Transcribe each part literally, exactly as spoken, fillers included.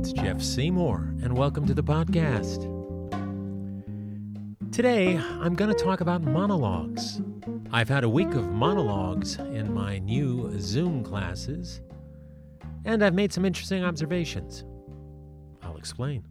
It's Jeff Seymour, and welcome to the podcast. Today, I'm going to talk about monologues. I've had a week of monologues in my new Zoom classes, and I've made some interesting observations. I'll explain.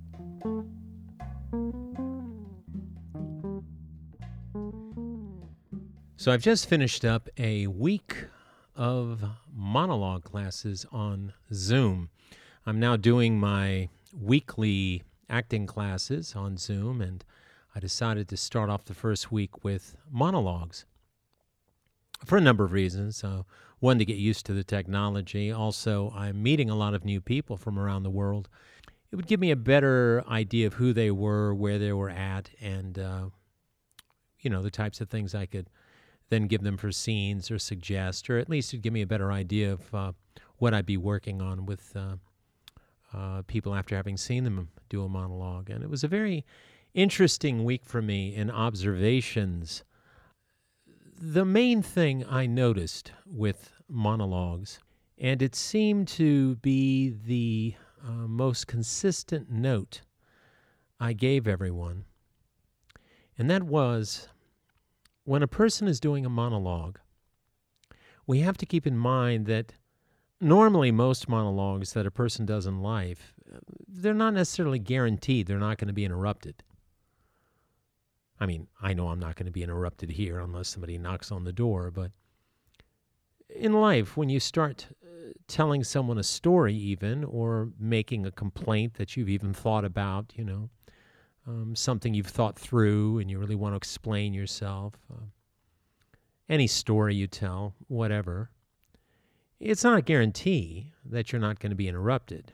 So I've just finished up a week of monologue classes on Zoom. I'm now doing my weekly acting classes on Zoom, and I decided to start off the first week with monologues for a number of reasons. Uh, one, to get used to the technology. Also, I'm meeting a lot of new people from around the world. It would give me a better idea of who they were, where they were at, and, uh, you know, the types of things I could then give them for scenes or suggest, or at least it'd give me a better idea of uh, what I'd be working on with uh, uh, people after having seen them do a monologue. And it was a very interesting week for me in observations. The main thing I noticed with monologues, and it seemed to be the uh, most consistent note I gave everyone, and that was, when a person is doing a monologue, we have to keep in mind that normally most monologues that a person does in life, they're not necessarily guaranteed they're not going to be interrupted. I mean, I know I'm not going to be interrupted here unless somebody knocks on the door, but in life, when you start uh, telling someone a story even, or making a complaint that you've even thought about, you know, Um, something you've thought through and you really want to explain yourself, uh, any story you tell, whatever, it's not a guarantee that you're not going to be interrupted.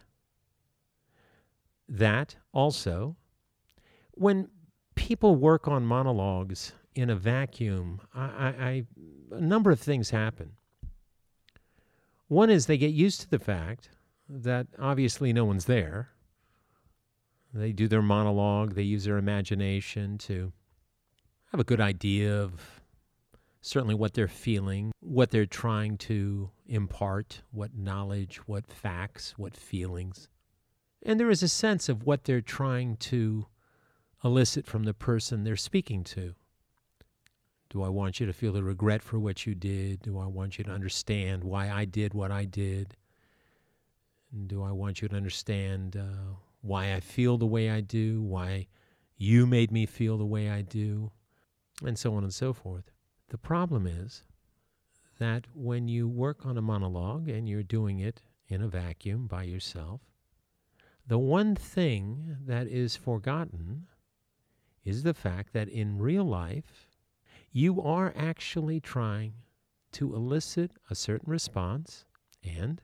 That also, when people work on monologues in a vacuum, I, I, I, a number of things happen. One is they get used to the fact that obviously no one's there. They do their monologue, they use their imagination to have a good idea of certainly what they're feeling, what they're trying to impart, what knowledge, what facts, what feelings. And there is a sense of what they're trying to elicit from the person they're speaking to. Do I want you to feel the regret for what you did? Do I want you to understand why I did what I did? And do I want you to understand uh, why I feel the way I do, why you made me feel the way I do, and so on and so forth. The problem is that when you work on a monologue and you're doing it in a vacuum by yourself, the one thing that is forgotten is the fact that in real life, you are actually trying to elicit a certain response, and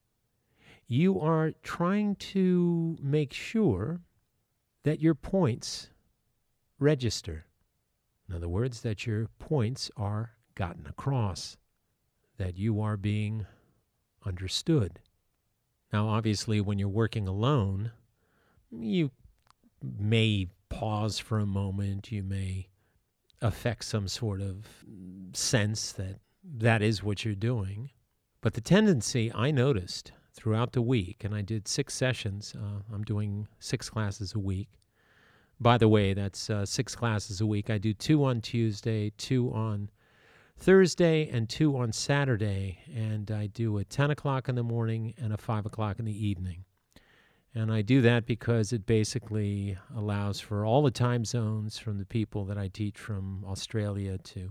you are trying to make sure that your points register. In other words, that your points are gotten across, that you are being understood. Now, obviously, when you're working alone, you may pause for a moment, you may affect some sort of sense that that is what you're doing. But the tendency I noticed throughout the week, and I did six sessions. Uh, I'm doing six classes a week. By the way, that's uh, six classes a week. I do two on Tuesday, two on Thursday, and two on Saturday. And I do a ten o'clock in the morning and a five o'clock in the evening. And I do that because it basically allows for all the time zones from the people that I teach from Australia to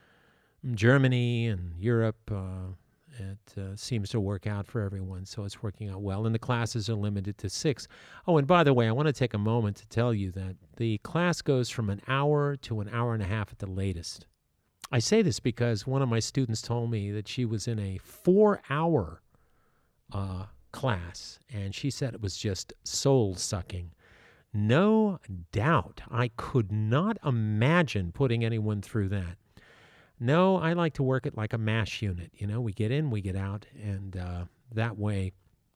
Germany and Europe. Uh, It uh, seems to work out for everyone, so it's working out well. And the classes are limited to six. Oh, and by the way, I want to take a moment to tell you that the class goes from an hour to an hour and a half at the latest. I say this because one of my students told me that she was in a four-hour uh, class, and she said it was just soul-sucking. No doubt. I could not imagine putting anyone through that. No, I like to work it like a MASH unit. You know, we get in, we get out, and uh, that way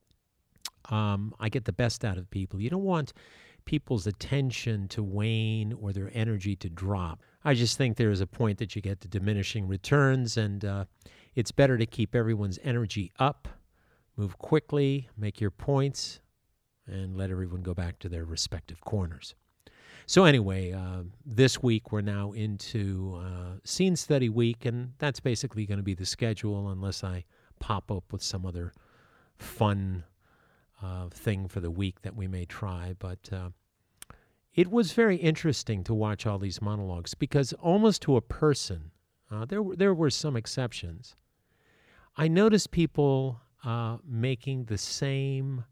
um, I get the best out of people. You don't want people's attention to wane or their energy to drop. I just think there is a point that you get to diminishing returns, and uh, it's better to keep everyone's energy up, move quickly, make your points, and let everyone go back to their respective corners. So anyway, uh, this week we're now into uh, Scene Study Week, and that's basically going to be the schedule unless I pop up with some other fun uh, thing for the week that we may try. But uh, it was very interesting to watch all these monologues because almost to a person, uh, there, were, there were some exceptions. I noticed people uh, making the same...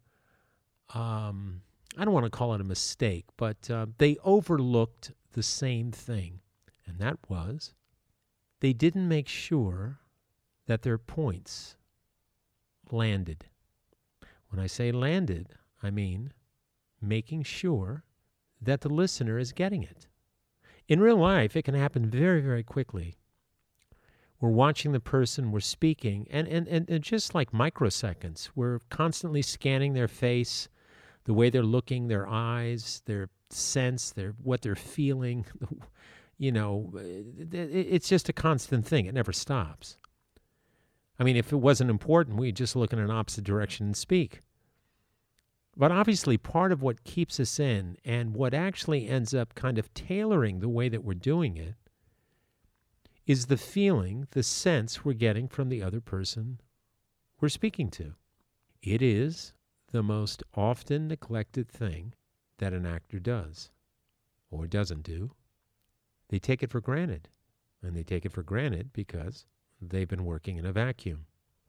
Um, I don't want to call it a mistake, but uh, they overlooked the same thing, and that was they didn't make sure that their points landed. When I say landed, I mean making sure that the listener is getting it. In real life, it can happen very, very quickly. We're watching the person, we're speaking, and, and, and, and just like microseconds, we're constantly scanning their face, the way they're looking, their eyes, their sense, their what they're feeling. You know, it's just a constant thing. It never stops. I mean, if it wasn't important, we'd just look in an opposite direction and speak. But obviously, part of what keeps us in and what actually ends up kind of tailoring the way that we're doing it is the feeling, the sense we're getting from the other person we're speaking to. It is the most often neglected thing that an actor does or doesn't do. They take it for granted, and they take it for granted because they've been working in a vacuum.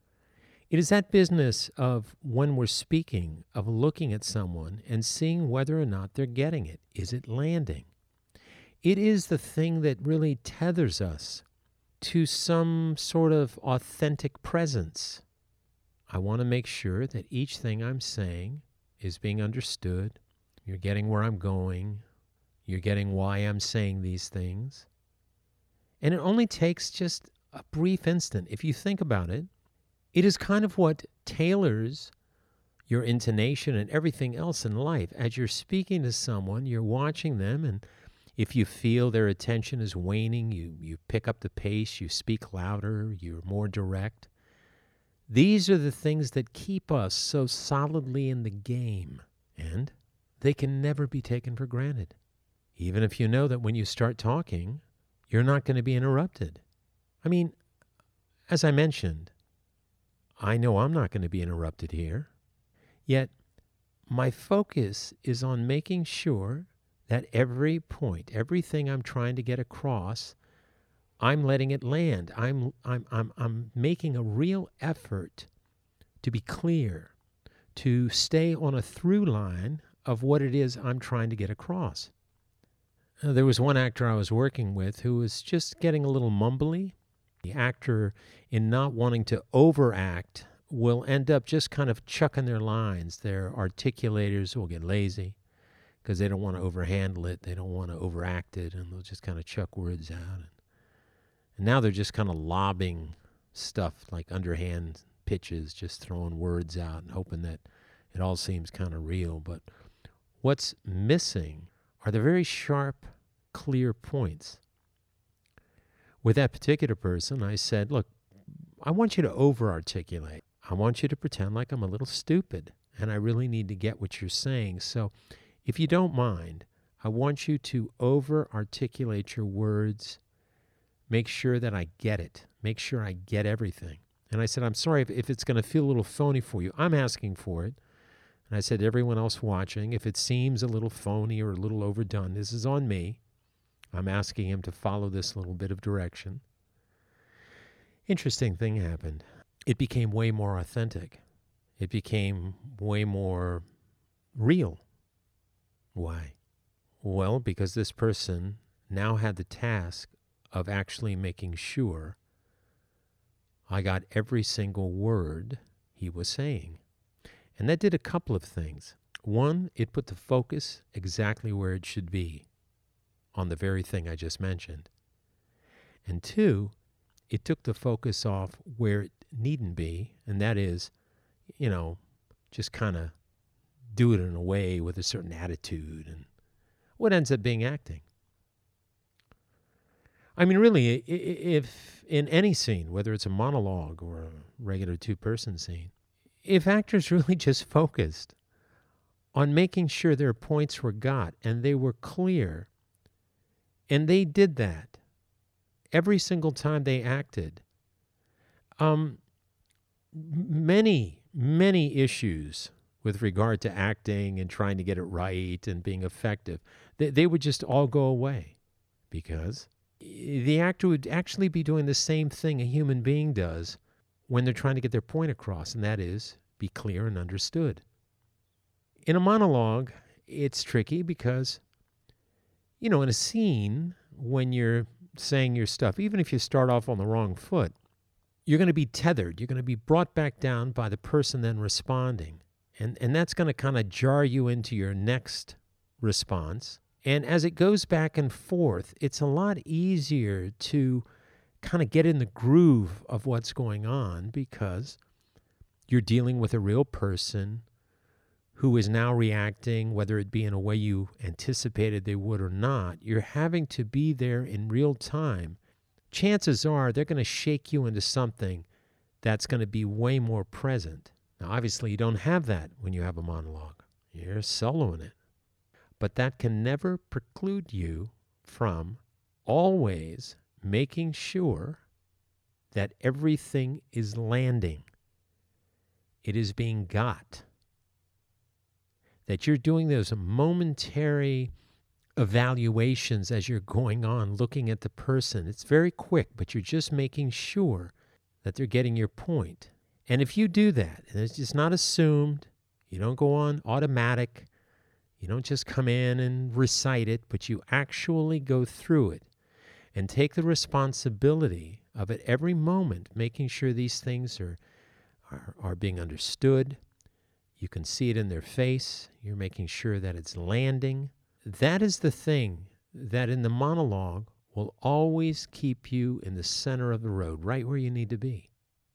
It is that business of when we're speaking, of looking at someone and seeing whether or not they're getting it. Is it landing? It is the thing that really tethers us to some sort of authentic presence. I want to make sure that each thing I'm saying is being understood. You're getting where I'm going. You're getting why I'm saying these things. And it only takes just a brief instant. If you think about it, it is kind of what tailors your intonation and everything else in life. As you're speaking to someone, you're watching them, and if you feel their attention is waning, you, you pick up the pace, you speak louder, you're more direct. These are the things that keep us so solidly in the game, and they can never be taken for granted. Even if you know that when you start talking, you're not going to be interrupted. I mean, as I mentioned, I know I'm not going to be interrupted here, yet my focus is on making sure that every point, everything I'm trying to get across, I'm letting it land. I'm I'm I'm I'm making a real effort to be clear, to stay on a through line of what it is I'm trying to get across. Uh, there was one actor I was working with who was just getting a little mumbly. The actor, in not wanting to overact, will end up just kind of chucking their lines. Their articulators will get lazy because they don't want to overhandle it. They don't want to overact it, and they'll just kind of chuck words out. And now they're just kind of lobbing stuff like underhand pitches, just throwing words out and hoping that it all seems kind of real. But what's missing are the very sharp, clear points. With that particular person, I said, look, I want you to over-articulate. I want you to pretend like I'm a little stupid, and I really need to get what you're saying. So if you don't mind, I want you to over-articulate your words. Make sure that I get it. Make sure I get everything. And I said, I'm sorry if, if it's going to feel a little phony for you. I'm asking for it. And I said to everyone else watching, if it seems a little phony or a little overdone, this is on me. I'm asking him to follow this little bit of direction. Interesting thing happened. It became way more authentic. It became way more real. Why? Well, because this person now had the task of actually making sure I got every single word he was saying. And that did a couple of things. One, it put the focus exactly where it should be, on the very thing I just mentioned. And two, it took the focus off where it needn't be, and that is, you know, just kind of do it in a way with a certain attitude, and what ends up being acting. I mean, really, if in any scene, whether it's a monologue or a regular two-person scene, if actors really just focused on making sure their points were got and they were clear. And they did that every single time they acted. Um, many, many issues with regard to acting and trying to get it right and being effective, they, they would just all go away because the actor would actually be doing the same thing a human being does when they're trying to get their point across, and that is be clear and understood. In a monologue, it's tricky because, you know, in a scene, when you're saying your stuff, even if you start off on the wrong foot, you're going to be tethered. You're going to be brought back down by the person then responding. And, and that's going to kind of jar you into your next response. And as it goes back and forth, it's a lot easier to kind of get in the groove of what's going on because you're dealing with a real person who is now reacting, whether it be in a way you anticipated they would or not. You're having to be there in real time. Chances are they're going to shake you into something that's going to be way more present. Now, obviously, you don't have that when you have a monologue. You're soloing it. But that can never preclude you from always making sure that everything is landing. It is being got. That you're doing those momentary evaluations as you're going on, looking at the person. It's very quick, but you're just making sure that they're getting your point. And if you do that, and it's just not assumed, you don't go on automatic, you don't just come in and recite it, but you actually go through it and take the responsibility of at every moment making sure these things are, are, are being understood. You can see it in their face. You're making sure that it's landing. That is the thing that in the monologue will always keep you in the center of the road, right where you need to be.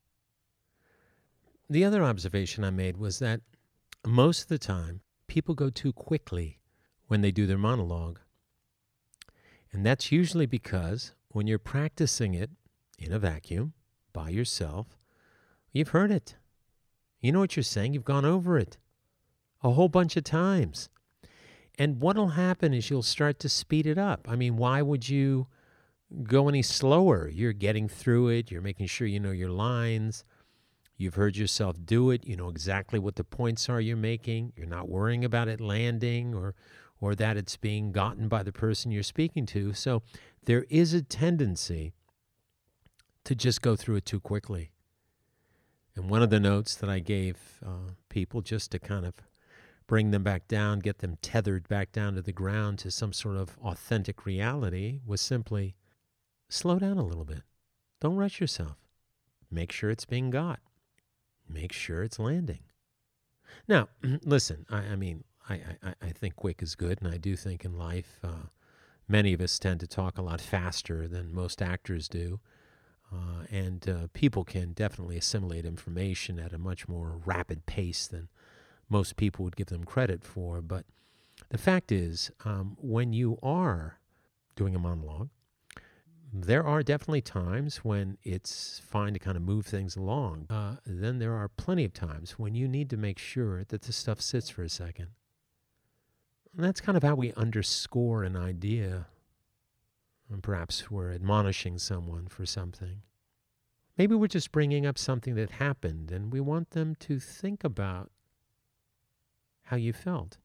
The other observation I made was that most of the time, people go too quickly when they do their monologue. And that's usually because when you're practicing it in a vacuum, by yourself, you've heard it. You know what you're saying. You've gone over it a whole bunch of times. And what'll happen is you'll start to speed it up. I mean, why would you go any slower? You're getting through it. You're making sure you know your lines. You've heard yourself do it. You know exactly what the points are you're making. You're not worrying about it landing or or that it's being gotten by the person you're speaking to. So there is a tendency to just go through it too quickly. And one of the notes that I gave uh, people just to kind of bring them back down, get them tethered back down to the ground to some sort of authentic reality was simply slow down a little bit. Don't rush yourself. Make sure it's being got. Make sure it's landing. Now, listen, I, I mean, I, I, I think quick is good, and I do think in life uh, many of us tend to talk a lot faster than most actors do. Uh, and uh, people can definitely assimilate information at a much more rapid pace than most people would give them credit for. But the fact is, um, when you are doing a monologue, there are definitely times when it's fine to kind of move things along. Uh, then there are plenty of times when you need to make sure that the stuff sits for a second. And that's kind of how we underscore an idea. And perhaps we're admonishing someone for something. Maybe we're just bringing up something that happened and we want them to think about how you felt.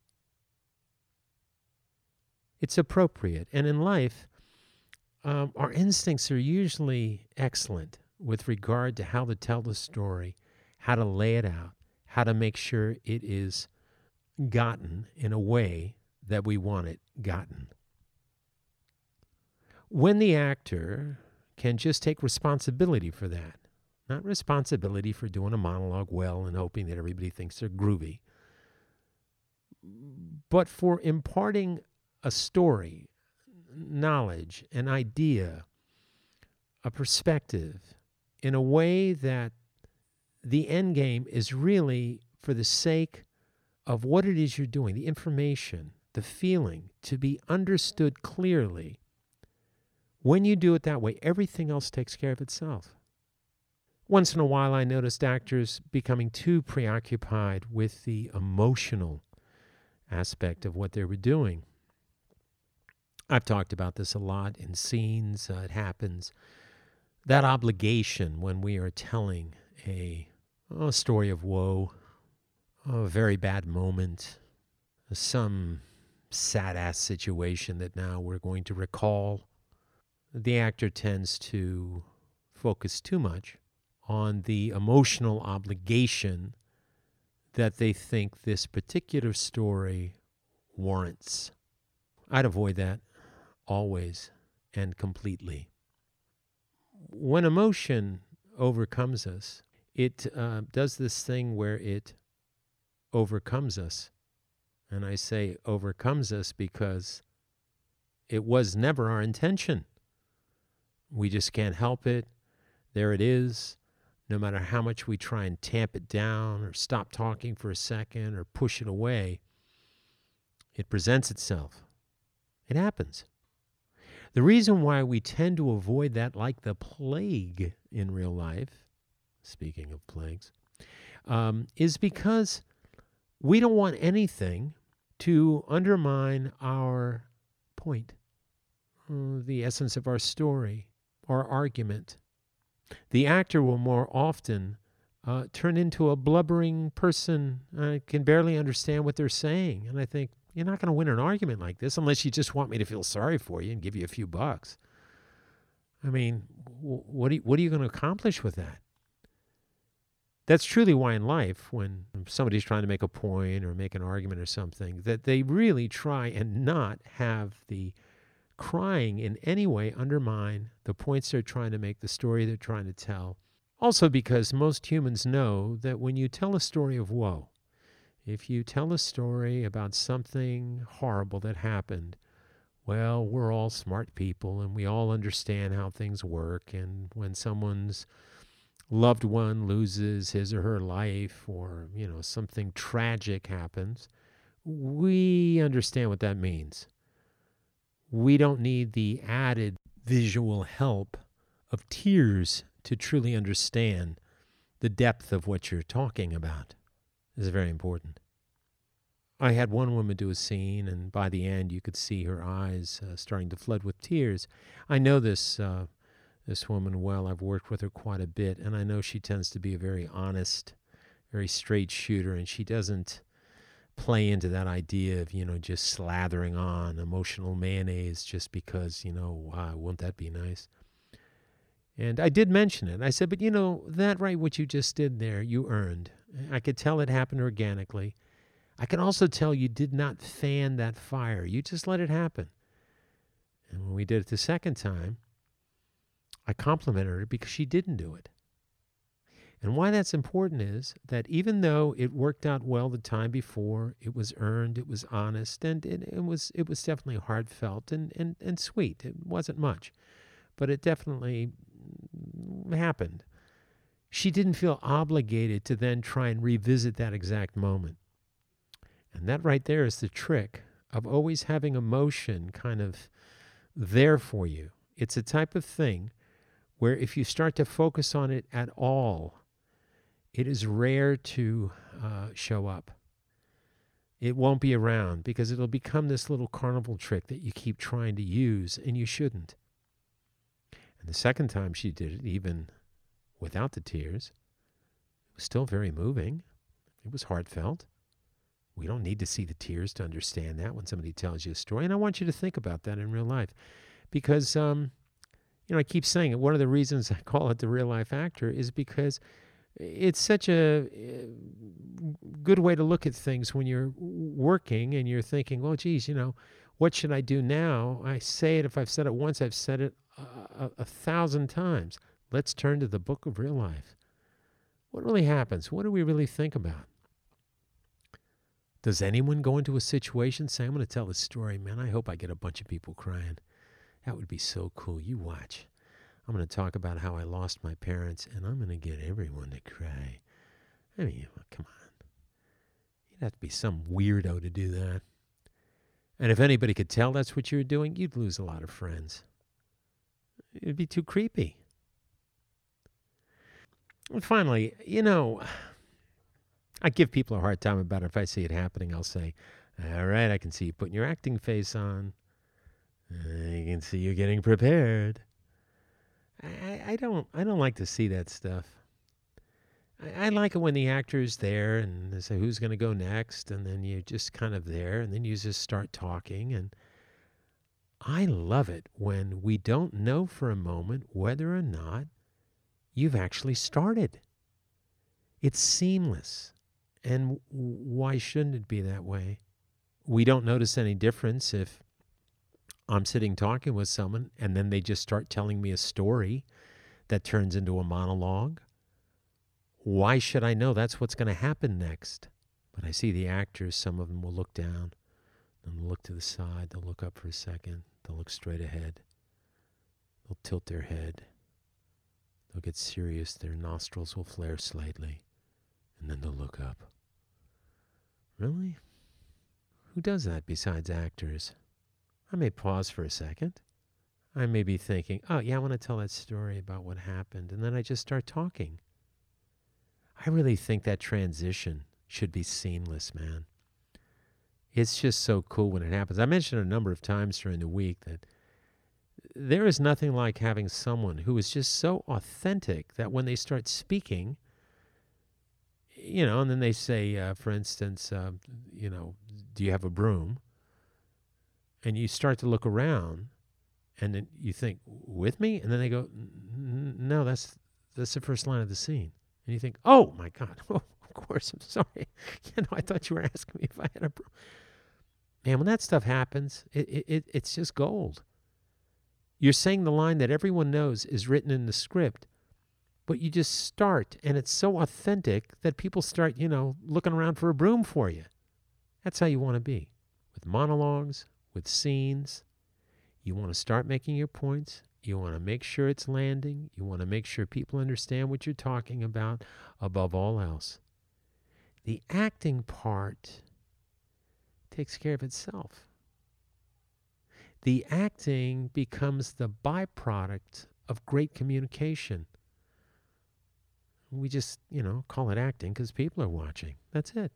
It's appropriate. And in life, um, our instincts are usually excellent with regard to how to tell the story, how to lay it out, how to make sure it is gotten in a way that we want it gotten. When the actor can just take responsibility for that, not responsibility for doing a monologue well and hoping that everybody thinks they're groovy, but for imparting a story, knowledge, an idea, a perspective in a way that the end game is really for the sake of what it is you're doing, the information, the feeling, to be understood clearly. When you do it that way, everything else takes care of itself. Once in a while, I noticed actors becoming too preoccupied with the emotional aspect of what they were doing. I've talked about this a lot in scenes. Uh, it happens. That obligation when we are telling a, a story of woe, a very bad moment, some sad-ass situation that now we're going to recall, the actor tends to focus too much on the emotional obligation that they think this particular story warrants. I'd avoid that always and completely. When emotion overcomes us, it uh, does this thing where it overcomes us. And I say overcomes us because it was never our intention. We just can't help it. There it is. No matter how much we try and tamp it down or stop talking for a second or push it away, it presents itself. It happens. The reason why we tend to avoid that like the plague in real life, speaking of plagues, um, is because we don't want anything to undermine our point, uh, the essence of our story, our argument. The actor will more often uh, turn into a blubbering person, uh, can barely understand what they're saying. And I think, you're not going to win an argument like this unless you just want me to feel sorry for you and give you a few bucks. I mean, what are you, what are you going to accomplish with that? That's truly why in life, when somebody's trying to make a point or make an argument or something, that they really try and not have the crying in any way undermine the points they're trying to make, the story they're trying to tell. Also because most humans know that when you tell a story of woe, if you tell a story about something horrible that happened, well, we're all smart people and we all understand how things work. And when someone's loved one loses his or her life, or, you know, something tragic happens, we understand what that means. We don't need the added visual help of tears to truly understand the depth of what you're talking about. Is very important. I had one woman do a scene, and by the end, you could see her eyes uh, starting to flood with tears. I know this uh, this woman well. I've worked with her quite a bit, and I know she tends to be a very honest, very straight shooter, and she doesn't play into that idea of, you know, just slathering on emotional mayonnaise just because, you know, wow, won't that be nice? And I did mention it. I said, but, you know, that right, what you just did there, you earned. I could tell it happened organically. I can also tell you did not fan that fire. You just let it happen. And when we did it the second time, I complimented her because she didn't do it. And why that's important is that even though it worked out well the time before, it was earned, it was honest, and it, it was it was definitely heartfelt and, and, and sweet. It wasn't much, but it definitely happened. She didn't feel obligated to then try and revisit that exact moment. And that right there is the trick of always having emotion kind of there for you. It's a type of thing where if you start to focus on it at all, it is rare to uh, show up. It won't be around because it'll become this little carnival trick that you keep trying to use, and you shouldn't. And the second time she did it, even without the tears, it was still very moving. It was heartfelt. We don't need to see the tears to understand that when somebody tells you a story. And I want you to think about that in real life. Because, um, you know, I keep saying it. One of the reasons I call it the real life actor is because it's such a good way to look at things when you're working and you're thinking, well, geez, you know, what should I do now? I say it, if I've said it once, I've said it a, a, a thousand times. Let's turn to the book of real life. What really happens? What do we really think about? Does anyone go into a situation, say, I'm going to tell this story, man, I hope I get a bunch of people crying. That would be so cool. You watch. I'm going to talk about how I lost my parents, and I'm going to get everyone to cry. I mean, come on. You'd have to be some weirdo to do that. And if anybody could tell that's what you were doing, you'd lose a lot of friends. It'd be too creepy. And finally, you know, I give people a hard time about it. If I see it happening, I'll say, All right, I can see you putting your acting face on. I can see you getting prepared. I, I don't I don't like to see that stuff. I, I like it when the actor's there and they say who's going to go next, and then you're just kind of there, and then you just start talking. And I love it when we don't know for a moment whether or not you've actually started. It's seamless. And why shouldn't it be that way? We don't notice any difference if I'm sitting talking with someone and then they just start telling me a story that turns into a monologue. Why should I know that's what's going to happen next? But I see the actors, some of them will look down, then they'll look to the side, they'll look up for a second, they'll look straight ahead, they'll tilt their head, they'll get serious, their nostrils will flare slightly, and then they'll look up. Really? Who does that besides actors? I may pause for a second. I may be thinking, oh, yeah, I want to tell that story about what happened. And then I just start talking. I really think that transition should be seamless, man. It's just so cool when it happens. I mentioned a number of times during the week that there is nothing like having someone who is just so authentic that when they start speaking, you know, and then they say, uh, for instance, uh, you know, do you have a broom? And you start to look around, and then you think, with me? And then they go, no, that's that's the first line of the scene. And you think, oh, my God, oh, of course, I'm sorry. You know, I thought you were asking me if I had a broom. Man, when that stuff happens, it, it it's just gold. You're saying the line that everyone knows is written in the script, but you just start, and it's so authentic that people start, you know, looking around for a broom for you. That's how you want to be. With monologues, with scenes, you want to start making your points. You want to make sure it's landing. You want to make sure people understand what you're talking about above all else. The acting part takes care of itself. The acting becomes the byproduct of great communication. We just, you know, call it acting because people are watching. That's it.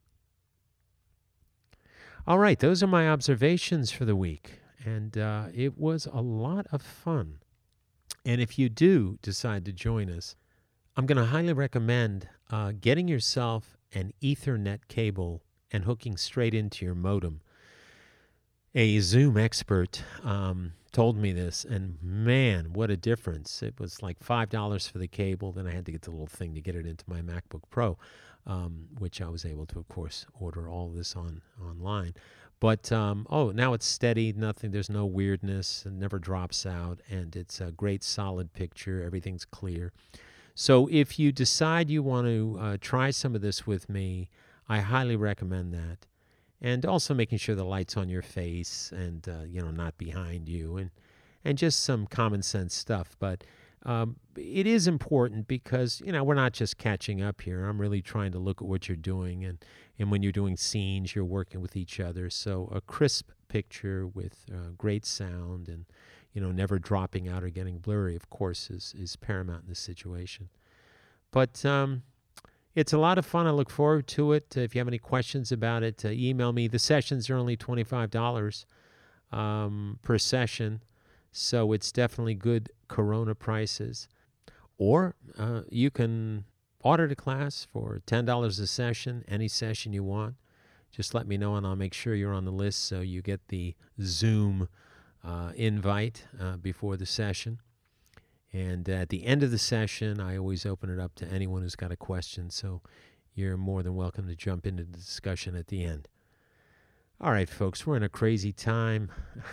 All right, those are my observations for the week. And uh, it was a lot of fun. And if you do decide to join us, I'm going to highly recommend uh, getting yourself an Ethernet cable and hooking straight into your modem. A Zoom expert um, told me this, and man, what a difference. It was like five dollars for the cable. Then I had to get the little thing to get it into my MacBook Pro, um, which I was able to, of course, order all of this on online. But, um, oh, now it's steady, nothing, there's no weirdness, it never drops out, and it's a great solid picture, everything's clear. So if you decide you want to uh, try some of this with me, I highly recommend that. And also making sure the light's on your face and, uh, you know, not behind you, and, and just some common sense stuff. But um, it is important because, you know, we're not just catching up here. I'm really trying to look at what you're doing. And, and when you're doing scenes, you're working with each other. So a crisp picture with uh, great sound and, you know, never dropping out or getting blurry, of course, is, is paramount in this situation. But um, it's a lot of fun. I look forward to it. Uh, if you have any questions about it, uh, email me. The sessions are only twenty-five dollars um, per session, so it's definitely good Corona prices. Or uh, you can order the class for ten dollars a session, any session you want. Just let me know, and I'll make sure you're on the list so you get the Zoom uh, invite uh, before the session. And at the end of the session, I always open it up to anyone who's got a question, so you're more than welcome to jump into the discussion at the end. All right, folks, we're in a crazy time.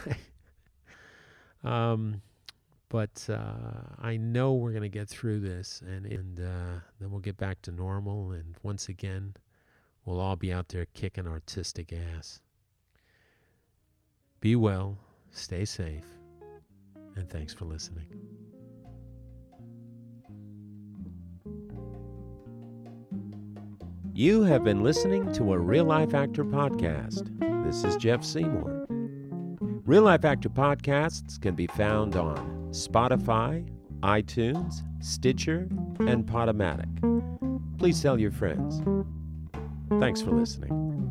um, but uh, I know we're going to get through this, and, and uh, then we'll get back to normal, and once again, we'll all be out there kicking artistic ass. Be well, stay safe, and thanks for listening. You have been listening to a Real Life Actor podcast. This is Jeff Seymour. Real Life Actor podcasts can be found on Spotify, iTunes, Stitcher, and Podomatic. Please tell your friends. Thanks for listening.